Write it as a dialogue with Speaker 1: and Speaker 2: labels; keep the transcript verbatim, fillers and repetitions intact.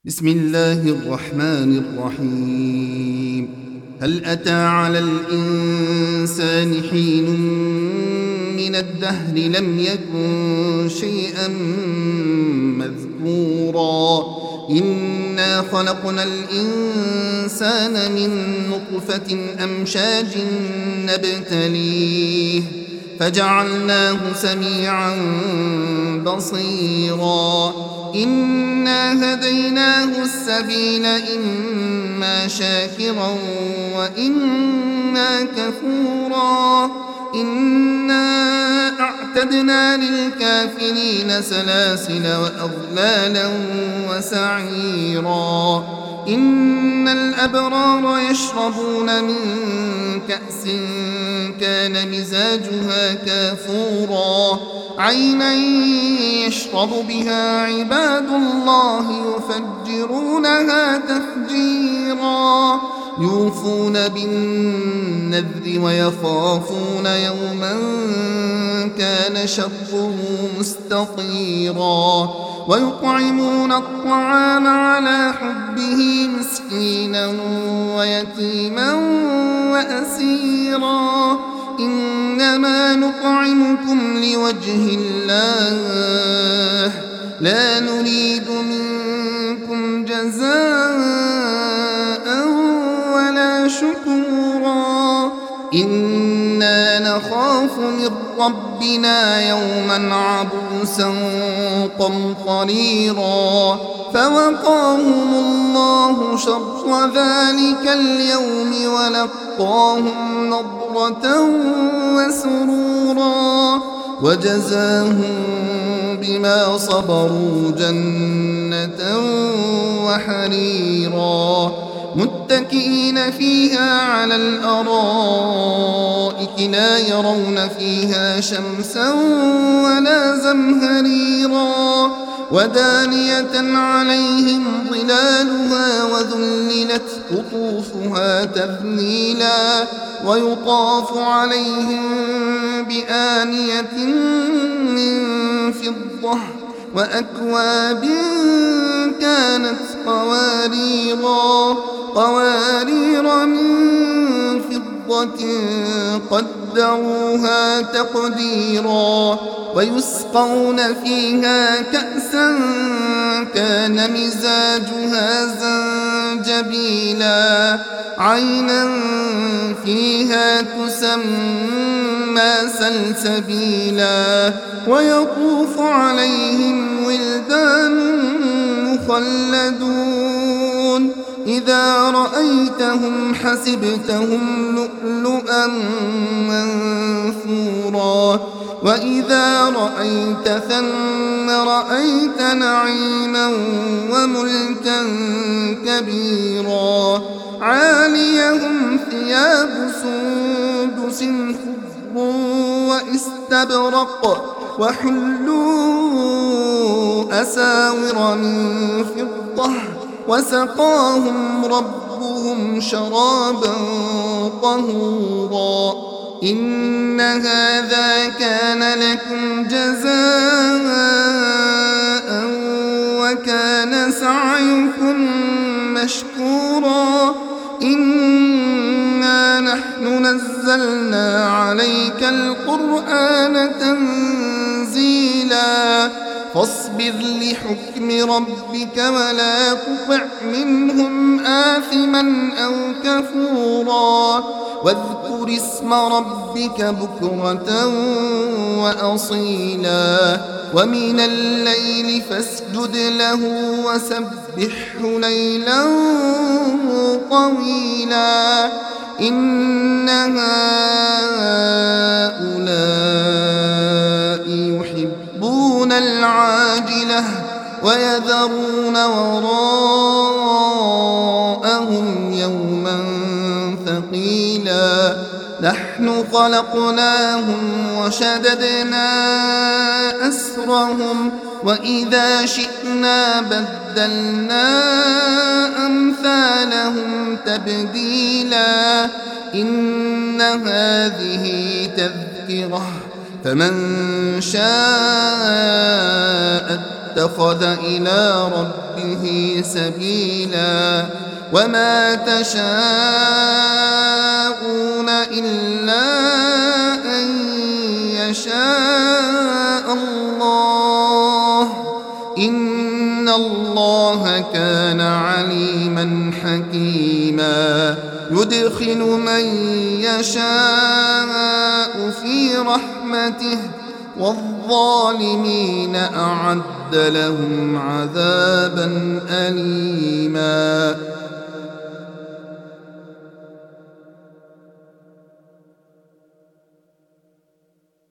Speaker 1: بسم الله الرحمن الرحيم. هل أتى على الإنسان حين من الدهر لم يكن شيئا مذكورا إنا خلقنا الإنسان من نطفة أمشاج نبتليه فجعلناه سميعا بصيرا إنا هديناه السبيل إما شاكرا وإما كفورا إنا أعتدنا للكافرين سلاسل وأغلالا وسعيرا إن الأبرار يشربون من كأس كان مزاجها كافورا عينا يشرب بها عباد الله يفجرونها تفجيرا يوفون بالنذر ويخافون يوما كان شره مستطيرا ويطعمون الطعام على حبه مسكينا ويتيما وأسيرا إنما نطعمكم لوجه الله لا نريد منكم جزاء ولا شكورا إنا نخاف من ربنا يوما عبوسا قمطريرا فوقاهم الله شر ذلك اليوم ولقاهم نضرة وسرورا وجزاهم بما صبروا جنة وحريرا متكئين فيها على الأرائك لا يرون فيها شمسا ولا زمهريرا ودانية عليهم ظلالها وذللت قطوفها تذليلا ويطاف عليهم بآنية من فضة وأكواب كانت قواريرا قوارير من فضة قدروها تقديرا ويسقون فيها كأسا كان مزاجها زنجبيلا عينا فيها تسمى سلسبيلا ويطوف عليهم ولدان مخلدون إذا رأيتهم حسبتهم لؤلؤا منثورا وإذا رأيت ثم رأيت نعيما وملكا كبيرا عاليهم ثياب سندس خضر واستبرق وحلوا أساور من فضة وسقاهم ربهم شرابا طهورا إن هذا كان لكم جزاء وكان سعيكم مشكورا إنا نحن نزلنا عليك القرآن تنزيلا فاصبر لحكم ربك ولا تطع منهم آثما أو كفورا واذكر اسم ربك بكرة وأصيلا ومن الليل فاسجد له وسبحه ليلا طويلا إن هؤلاء يحبون العاجلة ويذرون وراءهم يوما ثقيلا نحن خلقناهم وشددنا أسرهم وإذا شئنا بدلنا أمثالهم تبديلا إن هذه تذكرة فمن شاء اتخذ إلى ربه سبيلا وما تشاءون إلا أن يشاء الله إن الله كان عليما حكيما يدخل من يشاء في رحمته والظالمين أعد لهم عذابا أليما.